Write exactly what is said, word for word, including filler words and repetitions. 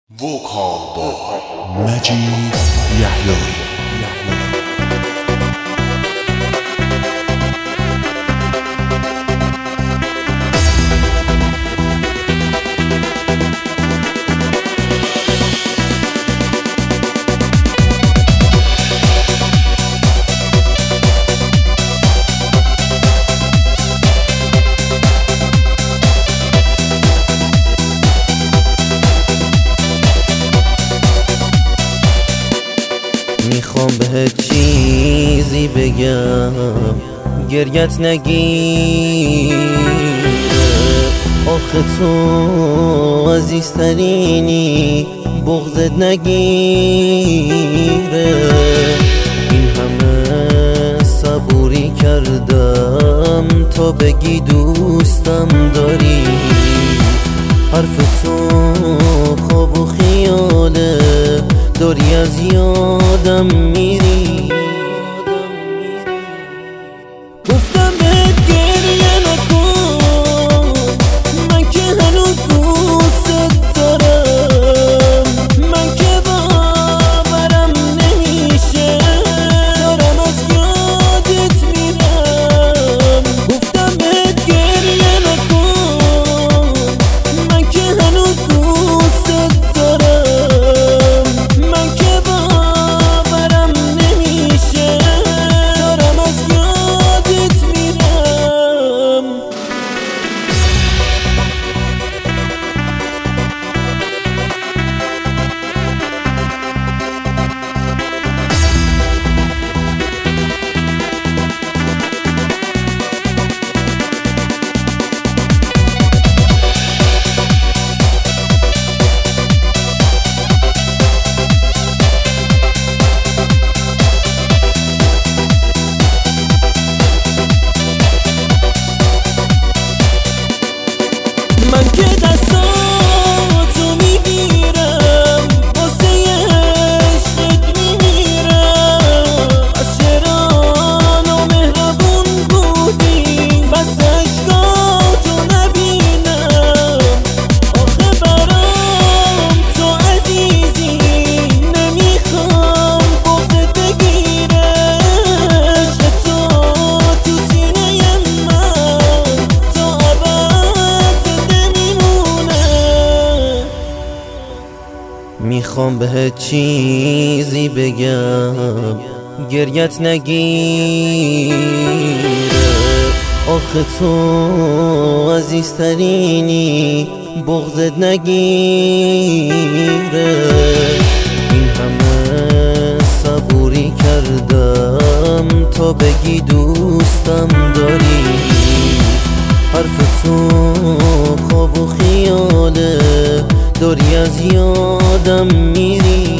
Vocal by Majid Yahlaoui. میخوام بهت چیزی بگم گریت نگیره، آخه تو عزیزترینی بغضت نگیره. این همه صبوری کردم تا بگی دوستم داری، حرف تو خواب و خیاله، داری از یادم میری. گفتم بهت گریه نکن، من که هنوز دوست دارم، من که باورم نمیشه دارم از یادت میرم. گفتم بهت گریه نکن، من که هنوز دوست دارم، من که باورم نمیشه دارم از یادت میرم. من که دستاتو میگیرم واسه عشقت میمیرم. از چرا نامهربون بودی بس عشقاتو نبینم، آخه برام تو عزیزی نمیخوام بغضت بگیره. عشق تو تو سینه من تا میخوام بهت چیزی بگم گریت نگیره، آخه تو عزیزترینی بغضت نگیره. این همه صبوری کردم تا بگی دوستم داری، حرف تو خواب و خیاله، داری از یادم میری.